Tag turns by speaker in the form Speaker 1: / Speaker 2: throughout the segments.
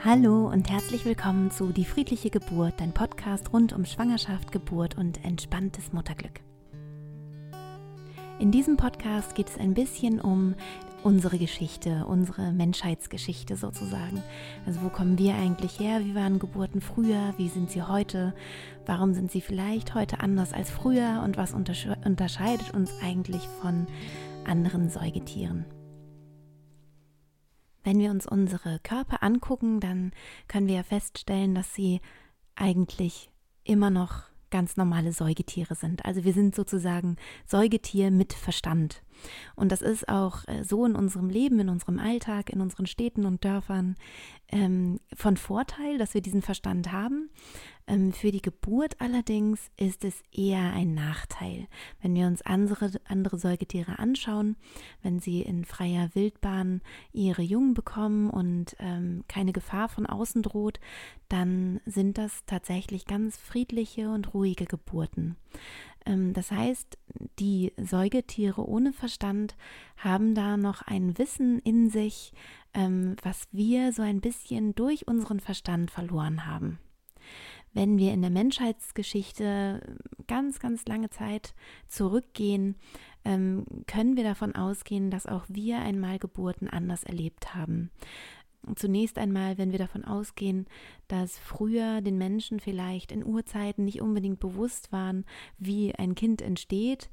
Speaker 1: Hallo und herzlich willkommen zu Die friedliche Geburt, dein Podcast rund um Schwangerschaft, Geburt und entspanntes Mutterglück. In diesem Podcast geht es ein bisschen um unsere Geschichte, unsere Menschheitsgeschichte sozusagen. Also wo kommen wir eigentlich her? Wie waren Geburten früher? Wie sind sie heute? Warum sind sie vielleicht heute anders als früher? Und was unterscheidet uns eigentlich von anderen Säugetieren? Wenn wir uns unsere Körper angucken, dann können wir ja feststellen, dass sie eigentlich immer noch ganz normale Säugetiere sind. Also wir sind sozusagen Säugetier mit Verstand. Und das ist auch so in unserem Leben, in unserem Alltag, in unseren Städten und Dörfern von Vorteil, dass wir diesen Verstand haben. Für die Geburt allerdings ist es eher ein Nachteil. Wenn wir uns andere Säugetiere anschauen, wenn sie in freier Wildbahn ihre Jungen bekommen und keine Gefahr von außen droht, dann sind das tatsächlich ganz friedliche und ruhige Geburten. Das heißt, die Säugetiere ohne Verstand haben da noch ein Wissen in sich, was wir so ein bisschen durch unseren Verstand verloren haben. Wenn wir in der Menschheitsgeschichte ganz, ganz lange Zeit zurückgehen, können wir davon ausgehen, dass auch wir einmal Geburten anders erlebt haben. Zunächst einmal, wenn wir davon ausgehen, dass früher den Menschen vielleicht in Urzeiten nicht unbedingt bewusst waren, wie ein Kind entsteht,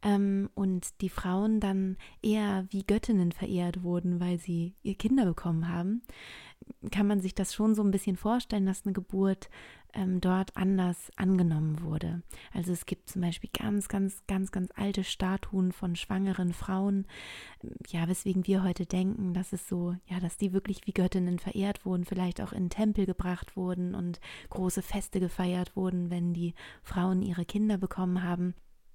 Speaker 1: und die Frauen dann eher wie Göttinnen verehrt wurden, weil sie ihr Kinder bekommen haben, kann man sich das schon so ein bisschen vorstellen, dass eine Geburt dort anders angenommen wurde. Also es gibt zum Beispiel ganz alte Statuen von schwangeren Frauen, weswegen wir heute denken, dass es so, dass die wirklich wie Göttinnen verehrt wurden, vielleicht auch in den Tempel gebracht wurden und große Feste gefeiert wurden, wenn die Frauen ihre Kinder bekommen haben.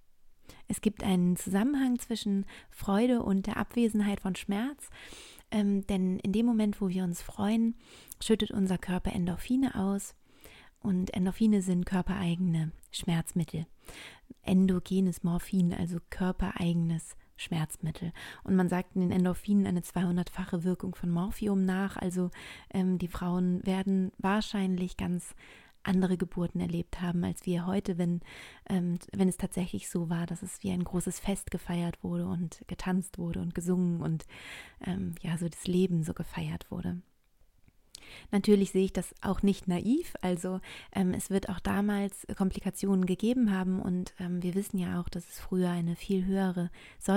Speaker 1: Es gibt einen Zusammenhang zwischen Freude und der Abwesenheit von Schmerz, denn in dem Moment, wo wir uns freuen, schüttet unser Körper Endorphine aus. Und Endorphine sind körpereigene Schmerzmittel. Endogenes Morphin, also körpereigenes Schmerzmittel. Und man sagt in den Endorphinen eine 200-fache Wirkung von Morphium nach. Also die Frauen werden wahrscheinlich ganz andere Geburten erlebt haben als wir heute, wenn es tatsächlich so war, dass es wie ein großes Fest gefeiert wurde und getanzt wurde und gesungen und so das Leben so gefeiert wurde. Natürlich sehe ich das auch nicht naiv, also es wird auch damals Komplikationen gegeben haben und wir wissen ja auch, dass es früher eine viel höhere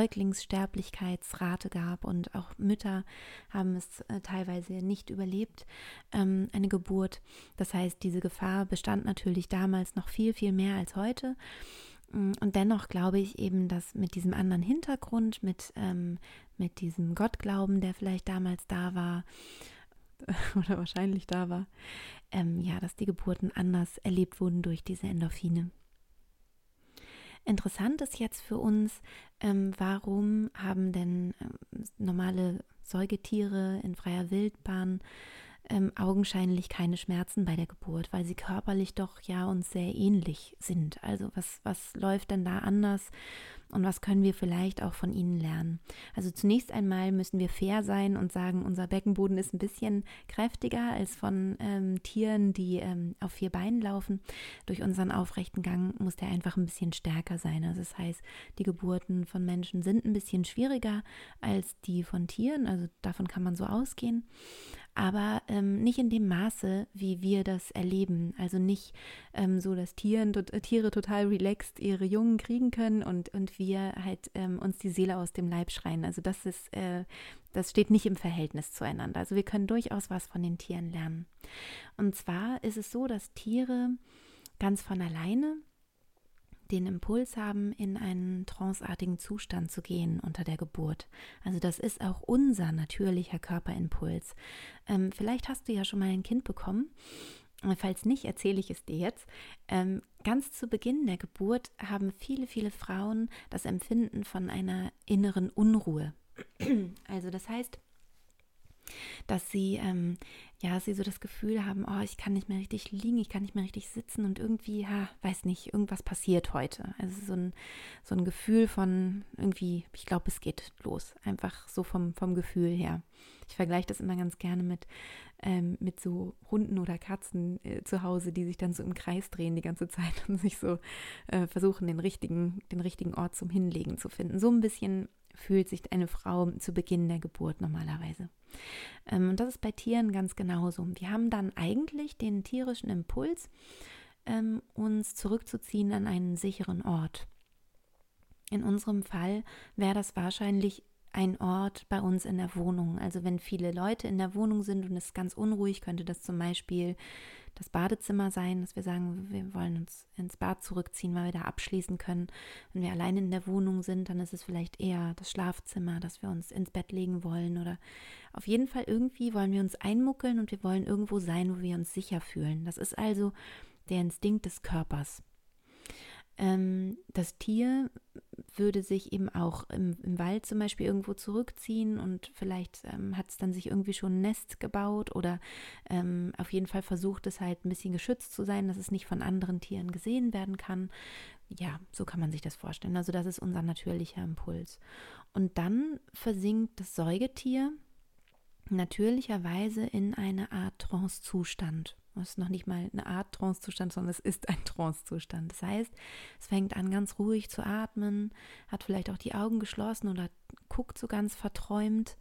Speaker 1: Säuglingssterblichkeitsrate gab und auch Mütter haben es teilweise nicht überlebt, eine Geburt. Das heißt, diese Gefahr bestand natürlich damals noch viel mehr als heute. Und dennoch glaube ich eben, dass mit diesem anderen Hintergrund, mit diesem Gottglauben, der vielleicht damals da war, oder wahrscheinlich da war, dass die Geburten anders erlebt wurden durch diese Endorphine. Interessant ist jetzt für uns, warum haben denn normale Säugetiere in freier Wildbahn augenscheinlich keine Schmerzen bei der Geburt, weil sie körperlich doch uns sehr ähnlich sind. Also was läuft denn da anders und was können wir vielleicht auch von ihnen lernen? Also zunächst einmal müssen wir fair sein und sagen, unser Beckenboden ist ein bisschen kräftiger als von Tieren, die auf 4 Beinen laufen. Durch unseren aufrechten Gang muss der einfach ein bisschen stärker sein. Also das heißt, die Geburten von Menschen sind ein bisschen schwieriger als die von Tieren, also davon kann man so ausgehen. Aber nicht in dem Maße, wie wir das erleben. Also nicht so, dass Tiere total relaxed ihre Jungen kriegen können und wir halt uns die Seele aus dem Leib schreien. Also das steht nicht im Verhältnis zueinander. Also wir können durchaus was von den Tieren lernen. Und zwar ist es so, dass Tiere ganz von alleine den Impuls haben, in einen tranceartigen Zustand zu gehen unter der Geburt. Also das ist auch unser natürlicher Körperimpuls. Vielleicht hast du ja schon mal ein Kind bekommen. Falls nicht, erzähle ich es dir jetzt. Ganz zu Beginn der Geburt haben viele Frauen das Empfinden von einer inneren Unruhe. Also das heißt, dass sie so das Gefühl haben, oh, ich kann nicht mehr richtig liegen, ich kann nicht mehr richtig sitzen und irgendwie, weiß nicht, irgendwas passiert heute. Also so ein Gefühl von irgendwie, ich glaube, es geht los, einfach so vom Gefühl her. Ich vergleiche das immer ganz gerne mit so Hunden oder Katzen zu Hause, die sich dann so im Kreis drehen die ganze Zeit und sich so versuchen, den richtigen Ort zum Hinlegen zu finden. So ein bisschen fühlt sich eine Frau zu Beginn der Geburt normalerweise. Und das ist bei Tieren ganz genauso. Wir haben dann eigentlich den tierischen Impuls, uns zurückzuziehen an einen sicheren Ort. In unserem Fall wäre das wahrscheinlich ein Ort bei uns in der Wohnung. Also wenn viele Leute in der Wohnung sind und es ist ganz unruhig, könnte das zum Beispiel das Badezimmer sein, dass wir sagen, wir wollen uns ins Bad zurückziehen, weil wir da abschließen können. Wenn wir alleine in der Wohnung sind, dann ist es vielleicht eher das Schlafzimmer, dass wir uns ins Bett legen wollen oder auf jeden Fall irgendwie wollen wir uns einmuckeln und wir wollen irgendwo sein, wo wir uns sicher fühlen. Das ist also der Instinkt des Körpers. Das Tier würde sich eben auch im Wald zum Beispiel irgendwo zurückziehen und vielleicht hat es dann sich irgendwie schon ein Nest gebaut oder auf jeden Fall versucht es halt ein bisschen geschützt zu sein, dass es nicht von anderen Tieren gesehen werden kann. Ja, so kann man sich das vorstellen. Also das ist unser natürlicher Impuls. Und dann versinkt das Säugetier natürlicherweise in eine Art Trancezustand. Das ist noch nicht mal eine Art Trancezustand, sondern es ist ein Trancezustand. Das heißt, es fängt an, ganz ruhig zu atmen, hat vielleicht auch die Augen geschlossen oder guckt so ganz verträumt.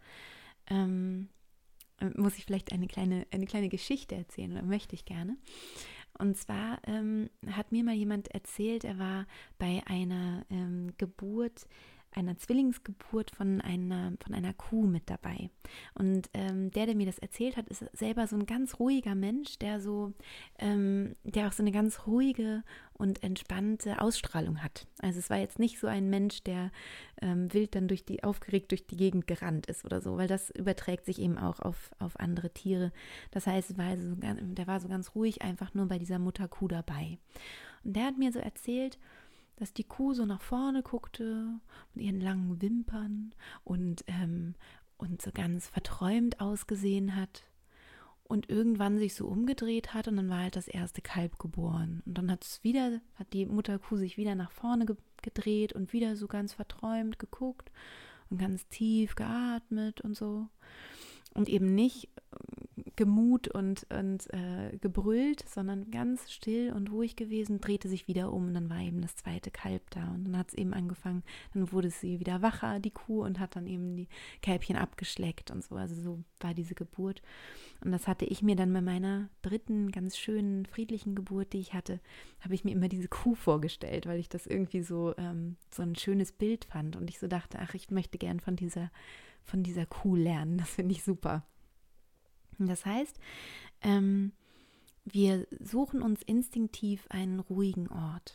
Speaker 1: Muss ich vielleicht eine kleine Geschichte erzählen oder möchte ich gerne. Und zwar hat mir mal jemand erzählt, er war bei einer Geburt, einer Zwillingsgeburt von einer Kuh mit dabei. Und der mir das erzählt hat, ist selber so ein ganz ruhiger Mensch, der auch so eine ganz ruhige und entspannte Ausstrahlung hat. Also es war jetzt nicht so ein Mensch, der wild dann aufgeregt durch die Gegend gerannt ist oder so, weil das überträgt sich eben auch auf andere Tiere. Das heißt, der war so ganz ruhig einfach nur bei dieser Mutterkuh dabei. Und der hat mir so erzählt, dass die Kuh so nach vorne guckte mit ihren langen Wimpern und so ganz verträumt ausgesehen hat und irgendwann sich so umgedreht hat und dann war halt das erste Kalb geboren. Und dann hat die Mutterkuh sich wieder nach vorne gedreht und wieder so ganz verträumt geguckt und ganz tief geatmet und so. Und eben nicht gemut und gebrüllt, sondern ganz still und ruhig gewesen, drehte sich wieder um und dann war eben das zweite Kalb da und dann hat es eben angefangen, dann wurde sie wieder wacher, die Kuh, und hat dann eben die Kälbchen abgeschleckt und so, also so war diese Geburt. Und das hatte ich mir dann bei meiner dritten, ganz schönen, friedlichen Geburt, die ich hatte, habe ich mir immer diese Kuh vorgestellt, weil ich das irgendwie so ein schönes Bild fand und ich so dachte, ach, ich möchte gern von dieser Kuh lernen, das finde ich super. Das heißt, wir suchen uns instinktiv einen ruhigen Ort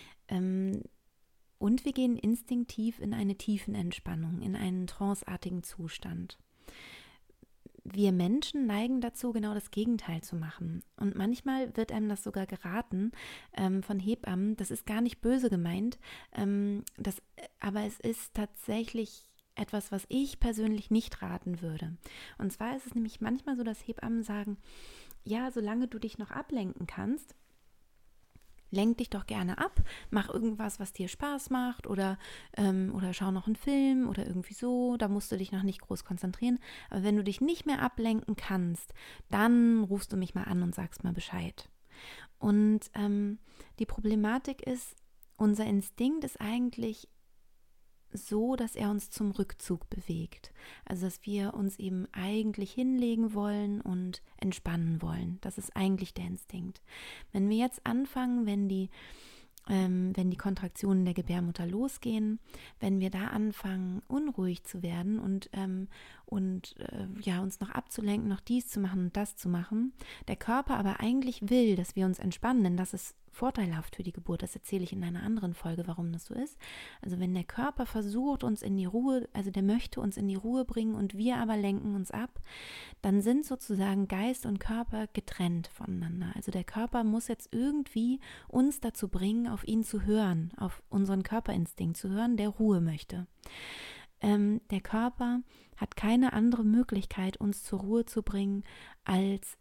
Speaker 1: und wir gehen instinktiv in eine Tiefenentspannung, in einen tranceartigen Zustand. Wir Menschen neigen dazu, genau das Gegenteil zu machen. Und manchmal wird einem das sogar geraten von Hebammen. Das ist gar nicht böse gemeint, aber es ist tatsächlich etwas, was ich persönlich nicht raten würde. Und zwar ist es nämlich manchmal so, dass Hebammen sagen, ja, solange du dich noch ablenken kannst, lenk dich doch gerne ab, mach irgendwas, was dir Spaß macht oder schau noch einen Film oder irgendwie so, da musst du dich noch nicht groß konzentrieren. Aber wenn du dich nicht mehr ablenken kannst, dann rufst du mich mal an und sagst mal Bescheid. Und die Problematik ist, unser Instinkt ist eigentlich so, dass er uns zum Rückzug bewegt. Also, dass wir uns eben eigentlich hinlegen wollen und entspannen wollen. Das ist eigentlich der Instinkt. Wenn wir jetzt anfangen, wenn die Kontraktionen der Gebärmutter losgehen, wenn wir da anfangen, unruhig zu werden und uns noch abzulenken, noch dies zu machen und das zu machen, der Körper aber eigentlich will, dass wir uns entspannen, denn das ist vorteilhaft für die Geburt. Das erzähle ich in einer anderen Folge, warum das so ist. Also wenn der Körper versucht, uns in die Ruhe, also der möchte uns in die Ruhe bringen und wir aber lenken uns ab, dann sind sozusagen Geist und Körper getrennt voneinander. Also der Körper muss jetzt irgendwie uns dazu bringen, auf ihn zu hören, auf unseren Körperinstinkt zu hören, der Ruhe möchte. Der Körper hat keine andere Möglichkeit, uns zur Ruhe zu bringen, als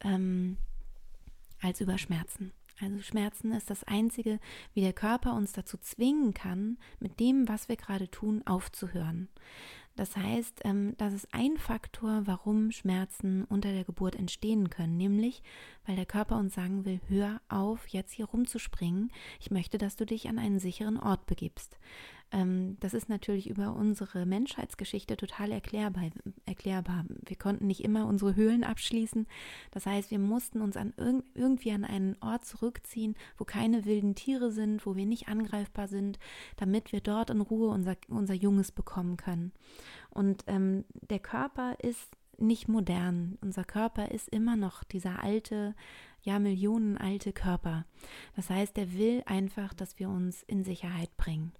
Speaker 1: über Schmerzen. Also Schmerzen ist das Einzige, wie der Körper uns dazu zwingen kann, mit dem, was wir gerade tun, aufzuhören. Das heißt, das ist ein Faktor, warum Schmerzen unter der Geburt entstehen können, nämlich, weil der Körper uns sagen will, hör auf, jetzt hier rumzuspringen, ich möchte, dass du dich an einen sicheren Ort begibst. Das ist natürlich über unsere Menschheitsgeschichte total erklärbar. Wir konnten nicht immer unsere Höhlen abschließen. Das heißt, wir mussten uns irgendwie an einen Ort zurückziehen, wo keine wilden Tiere sind, wo wir nicht angreifbar sind, damit wir dort in Ruhe unser Junges bekommen können. Und der Körper ist nicht modern. Unser Körper ist immer noch dieser alte, millionenalte Körper. Das heißt, der will einfach, dass wir uns in Sicherheit bringen.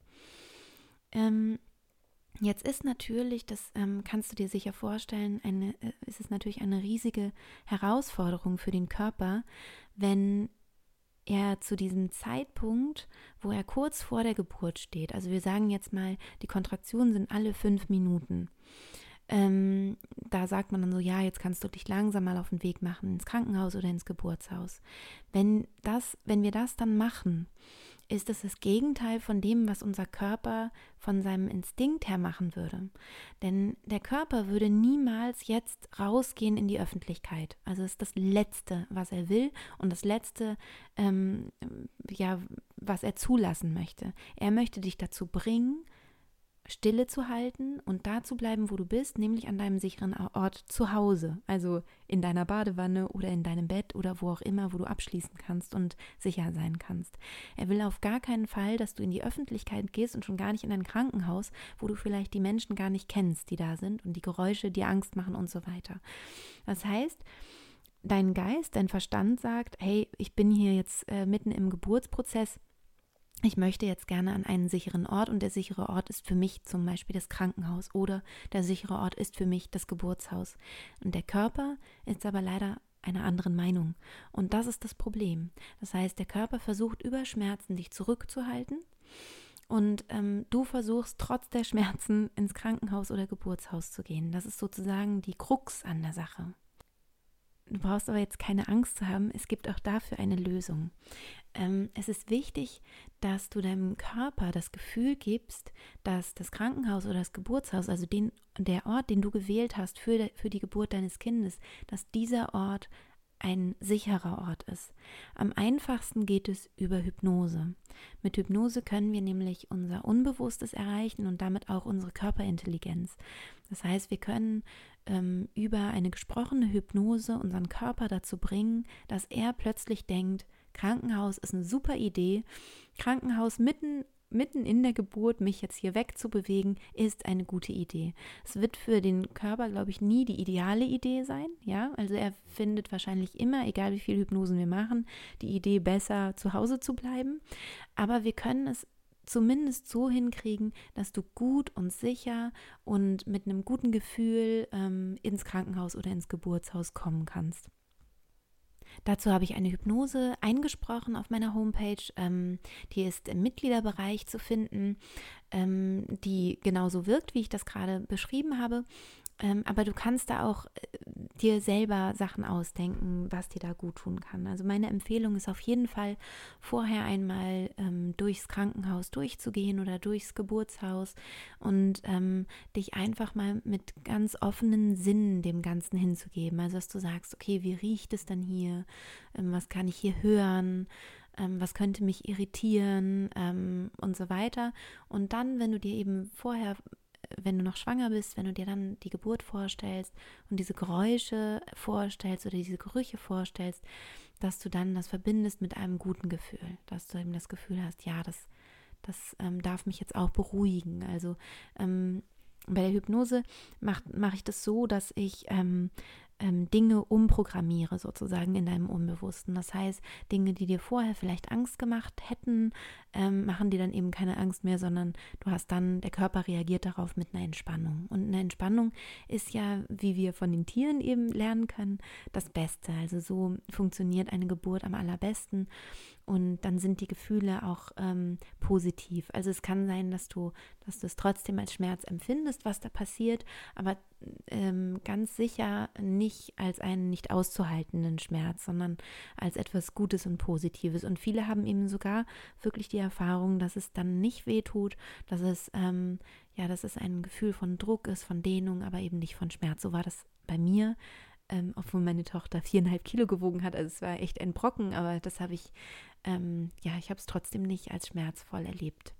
Speaker 1: Jetzt ist natürlich, das kannst du dir sicher vorstellen, ist es natürlich eine riesige Herausforderung für den Körper, wenn er zu diesem Zeitpunkt, wo er kurz vor der Geburt steht, also wir sagen jetzt mal, die Kontraktionen sind alle 5 Minuten. Da sagt man dann so, ja, jetzt kannst du dich langsam mal auf den Weg machen ins Krankenhaus oder ins Geburtshaus. Wenn wir das dann machen, ist es das Gegenteil von dem, was unser Körper von seinem Instinkt her machen würde. Denn der Körper würde niemals jetzt rausgehen in die Öffentlichkeit. Also es ist das Letzte, was er will und das Letzte, was er zulassen möchte. Er möchte dich dazu bringen, Stille zu halten und da zu bleiben, wo du bist, nämlich an deinem sicheren Ort zu Hause, also in deiner Badewanne oder in deinem Bett oder wo auch immer, wo du abschließen kannst und sicher sein kannst. Er will auf gar keinen Fall, dass du in die Öffentlichkeit gehst und schon gar nicht in ein Krankenhaus, wo du vielleicht die Menschen gar nicht kennst, die da sind und die Geräusche dir Angst machen und so weiter. Das heißt, dein Geist, dein Verstand sagt, hey, ich bin hier jetzt mitten im Geburtsprozess, ich möchte jetzt gerne an einen sicheren Ort und der sichere Ort ist für mich zum Beispiel das Krankenhaus oder der sichere Ort ist für mich das Geburtshaus. Und der Körper ist aber leider einer anderen Meinung. Und das ist das Problem. Das heißt, der Körper versucht über Schmerzen dich zurückzuhalten und du versuchst trotz der Schmerzen ins Krankenhaus oder Geburtshaus zu gehen. Das ist sozusagen die Krux an der Sache. Du brauchst aber jetzt keine Angst zu haben, es gibt auch dafür eine Lösung. Es ist wichtig, dass du deinem Körper das Gefühl gibst, dass das Krankenhaus oder das Geburtshaus, also der Ort, den du gewählt hast für die Geburt deines Kindes, dass dieser Ort ein sicherer Ort ist. Am einfachsten geht es über Hypnose. Mit Hypnose können wir nämlich unser Unbewusstes erreichen und damit auch unsere Körperintelligenz. Das heißt, wir können über eine gesprochene Hypnose unseren Körper dazu bringen, dass er plötzlich denkt, Krankenhaus ist eine super Idee, Krankenhaus mitten in der Geburt, mich jetzt hier wegzubewegen, ist eine gute Idee. Es wird für den Körper, glaube ich, nie die ideale Idee sein, ja, also er findet wahrscheinlich immer, egal wie viel Hypnosen wir machen, die Idee besser zu Hause zu bleiben, aber wir können es zumindest so hinkriegen, dass du gut und sicher und mit einem guten Gefühl ins Krankenhaus oder ins Geburtshaus kommen kannst. Dazu habe ich eine Hypnose eingesprochen auf meiner Homepage, die ist im Mitgliederbereich zu finden, die genauso wirkt, wie ich das gerade beschrieben habe, aber du kannst da auch dir selber Sachen ausdenken, was dir da gut tun kann. Also meine Empfehlung ist auf jeden Fall, vorher einmal durchs Krankenhaus durchzugehen oder durchs Geburtshaus und dich einfach mal mit ganz offenen Sinnen dem Ganzen hinzugeben. Also dass du sagst, okay, wie riecht es denn hier? Was kann ich hier hören? Was könnte mich irritieren? Und so weiter. Und dann, wenn du dir eben vorher, wenn du noch schwanger bist, wenn du dir dann die Geburt vorstellst und diese Geräusche vorstellst oder diese Gerüche vorstellst, dass du dann das verbindest mit einem guten Gefühl, dass du eben das Gefühl hast, ja, das darf mich jetzt auch beruhigen. Also bei der Hypnose mache ich das so, dass ich Dinge umprogrammiere sozusagen in deinem Unbewussten. Das heißt, Dinge, die dir vorher vielleicht Angst gemacht hätten, machen dir dann eben keine Angst mehr, sondern der Körper reagiert darauf mit einer Entspannung. Und eine Entspannung ist ja, wie wir von den Tieren eben lernen können, das Beste. Also so funktioniert eine Geburt am allerbesten. Und dann sind die Gefühle auch positiv. Also es kann sein, dass du es trotzdem als Schmerz empfindest, was da passiert, aber ganz sicher nicht als einen nicht auszuhaltenden Schmerz, sondern als etwas Gutes und Positives. Und viele haben eben sogar wirklich die Erfahrung, dass es dann nicht wehtut, dass es ein Gefühl von Druck ist, von Dehnung, aber eben nicht von Schmerz. So war das bei mir. Obwohl meine Tochter 4,5 Kilo gewogen hat, also es war echt ein Brocken, aber das habe ich, ich habe es trotzdem nicht als schmerzvoll erlebt.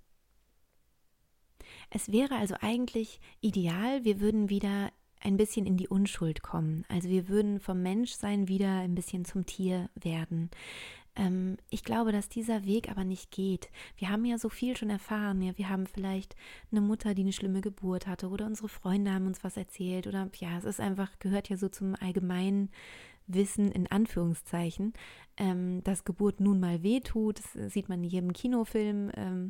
Speaker 1: Es wäre also eigentlich ideal, wir würden wieder ein bisschen in die Unschuld kommen. Also wir würden vom Menschsein wieder ein bisschen zum Tier werden. Ich glaube, dass dieser Weg aber nicht geht. Wir haben ja so viel schon erfahren. Ja, wir haben vielleicht eine Mutter, die eine schlimme Geburt hatte, oder unsere Freunde haben uns was erzählt, oder ja, es ist einfach, gehört ja so zum allgemeinen Wissen in Anführungszeichen, dass Geburt nun mal wehtut. Das sieht man in jedem Kinofilm.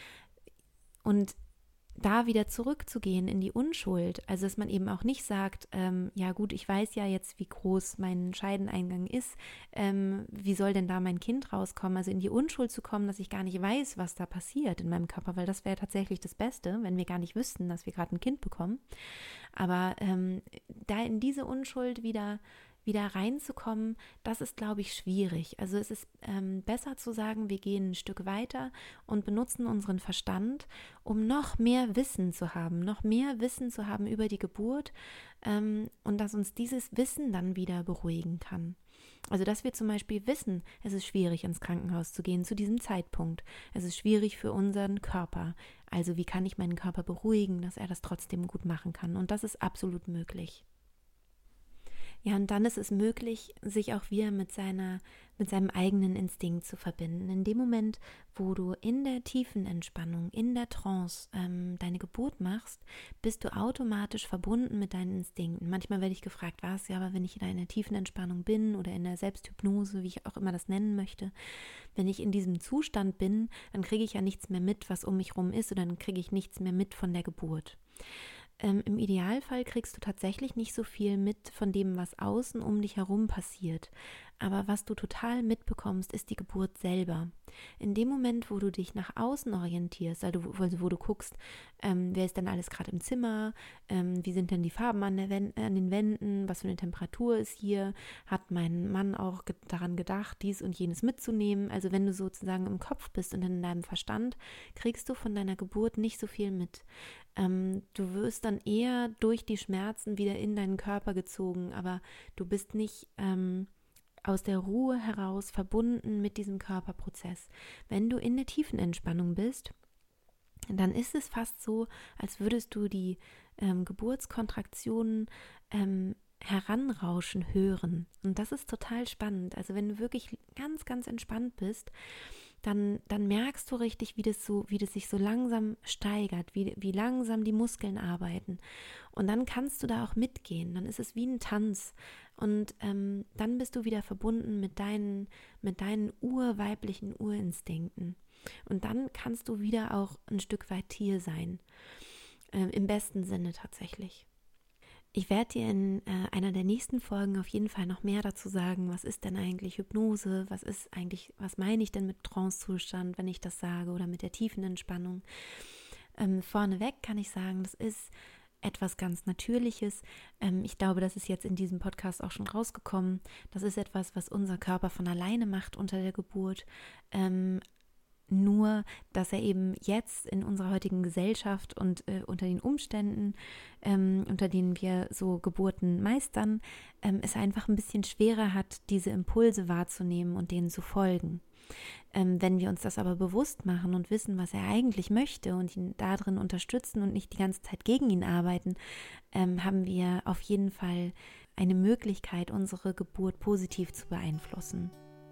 Speaker 1: Und da wieder zurückzugehen in die Unschuld, also dass man eben auch nicht sagt, ja gut, ich weiß ja jetzt, wie groß mein Scheideneingang ist, wie soll denn da mein Kind rauskommen, also in die Unschuld zu kommen, dass ich gar nicht weiß, was da passiert in meinem Körper, weil das wäre tatsächlich das Beste, wenn wir gar nicht wüssten, dass wir gerade ein Kind bekommen, aber da in diese Unschuld wieder reinzukommen, das ist, glaube ich, schwierig. Also es ist besser zu sagen, wir gehen ein Stück weiter und benutzen unseren Verstand, um noch mehr Wissen zu haben über die Geburt und dass uns dieses Wissen dann wieder beruhigen kann. Also dass wir zum Beispiel wissen, es ist schwierig, ins Krankenhaus zu gehen zu diesem Zeitpunkt. Es ist schwierig für unseren Körper. Also wie kann ich meinen Körper beruhigen, dass er das trotzdem gut machen kann? Und das ist absolut möglich. Ja, und dann ist es möglich, sich auch wieder mit seinem eigenen Instinkt zu verbinden. In dem Moment, wo du in der tiefen Entspannung, in der Trance deine Geburt machst, bist du automatisch verbunden mit deinen Instinkten. Manchmal werde ich gefragt, was, ja, aber wenn ich in einer tiefen Entspannung bin oder in der Selbsthypnose, wie ich auch immer das nennen möchte, wenn ich in diesem Zustand bin, dann kriege ich ja nichts mehr mit, was um mich rum ist, oder dann kriege ich nichts mehr mit von der Geburt. Im Idealfall kriegst du tatsächlich nicht so viel mit von dem, was außen um dich herum passiert. Aber was du total mitbekommst, ist die Geburt selber. In dem Moment, wo du dich nach außen orientierst, also wo du guckst, wer ist denn alles gerade im Zimmer, wie sind denn die Farben an den Wänden, was für eine Temperatur ist hier, hat mein Mann auch daran gedacht, dies und jenes mitzunehmen. Also wenn du sozusagen im Kopf bist und in deinem Verstand, kriegst du von deiner Geburt nicht so viel mit. Du wirst dann eher durch die Schmerzen wieder in deinen Körper gezogen, aber du bist nicht aus der Ruhe heraus verbunden mit diesem Körperprozess. Wenn du in der tiefen Entspannung bist, dann ist es fast so, als würdest du die Geburtskontraktionen heranrauschen hören. Und das ist total spannend. Also wenn du wirklich ganz, ganz entspannt bist, dann merkst du richtig, wie das sich so langsam steigert, wie langsam die Muskeln arbeiten. Und dann kannst du da auch mitgehen. Dann ist es wie ein Tanz. Und dann bist du wieder verbunden mit deinen urweiblichen Urinstinkten. Und dann kannst du wieder auch ein Stück weit Tier sein. Im besten Sinne tatsächlich. Ich werde dir in einer der nächsten Folgen auf jeden Fall noch mehr dazu sagen, was ist denn eigentlich Hypnose, was meine ich denn mit Trancezustand, wenn ich das sage, oder mit der tiefen Entspannung. Vorneweg kann ich sagen, das ist etwas ganz Natürliches. Ich glaube, das ist jetzt in diesem Podcast auch schon rausgekommen. Das ist etwas, was unser Körper von alleine macht unter der Geburt. Nur, dass er eben jetzt in unserer heutigen Gesellschaft und unter den Umständen, unter denen wir so Geburten meistern, es einfach ein bisschen schwerer hat, diese Impulse wahrzunehmen und denen zu folgen. Wenn wir uns das aber bewusst machen und wissen, was er eigentlich möchte und ihn darin unterstützen und nicht die ganze Zeit gegen ihn arbeiten, haben wir auf jeden Fall eine Möglichkeit, unsere Geburt positiv zu beeinflussen.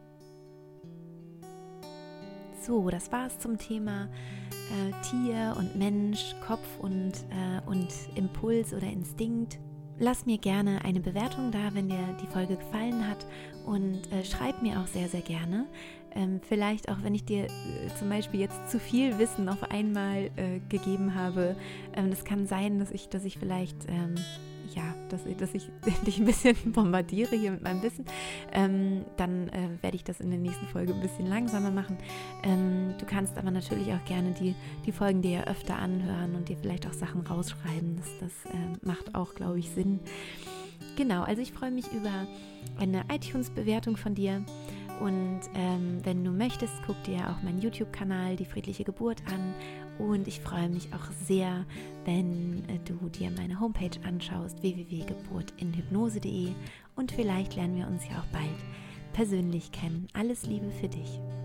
Speaker 1: So, das war es zum Thema Tier und Mensch, Kopf und Impuls oder Instinkt. lass mir gerne eine Bewertung da, wenn dir die Folge gefallen hat, und schreib mir auch sehr, sehr gerne. Vielleicht auch, wenn ich dir zum Beispiel jetzt zu viel Wissen auf einmal gegeben habe. Das kann sein, dass ich vielleicht, dass ich dich ein bisschen bombardiere hier mit meinem Wissen. Dann werde ich das in der nächsten Folge ein bisschen langsamer machen. Du kannst aber natürlich auch gerne die Folgen dir ja öfter anhören und dir vielleicht auch Sachen rausschreiben. Das macht auch, glaube ich, Sinn. Genau, also ich freue mich über eine iTunes-Bewertung von dir. Und wenn du möchtest, guck dir auch meinen YouTube-Kanal Die friedliche Geburt an. Und ich freue mich auch sehr, wenn du dir meine Homepage anschaust, www.geburtinhypnose.de. Und vielleicht lernen wir uns ja auch bald persönlich kennen. Alles Liebe für dich.